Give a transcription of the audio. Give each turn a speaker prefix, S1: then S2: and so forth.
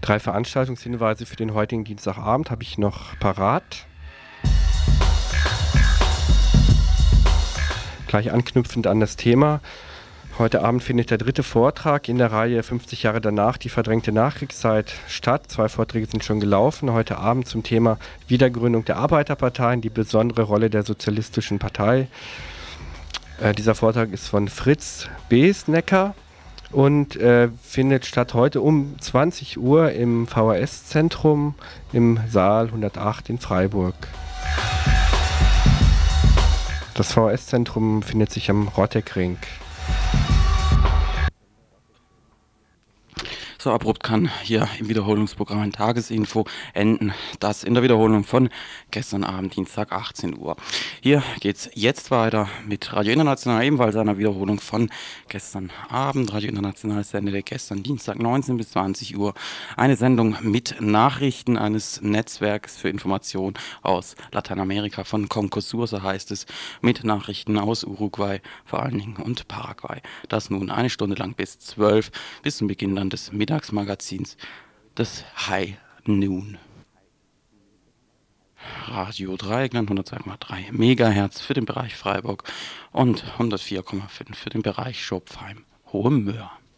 S1: 3 Veranstaltungshinweise für den heutigen Dienstagabend habe ich noch parat. Gleich anknüpfend an das Thema. Heute Abend findet der 3. Vortrag in der Reihe 50 Jahre danach, die verdrängte Nachkriegszeit statt. 2 Vorträge sind schon gelaufen. Heute Abend zum Thema Wiedergründung der Arbeiterparteien, die besondere Rolle der Sozialistischen Partei. Dieser Vortrag ist von Fritz Besnecker und findet statt heute um 20 Uhr im VHS-Zentrum im Saal 108 in Freiburg. Das VHS-Zentrum findet sich am Rotteckring.
S2: So abrupt kann hier im Wiederholungsprogramm ein Tagesinfo enden. Das in der Wiederholung von gestern Abend, Dienstag, 18 Uhr. Hier geht's jetzt weiter mit Radio International, ebenfalls einer Wiederholung von gestern Abend. Radio International sendete gestern Dienstag 19 bis 20 Uhr eine Sendung mit Nachrichten eines Netzwerks für Information aus Lateinamerika von Concosur, so heißt es, mit Nachrichten aus Uruguay vor allen Dingen und Paraguay. Das nun eine Stunde lang bis 12, bis zum Beginn dann des Mittagsmagazins, das High Noon. Radio Dreieckland 102,3 Megahertz für den Bereich Freiburg und 104,5 für den Bereich Schopfheim Hohe Möhr.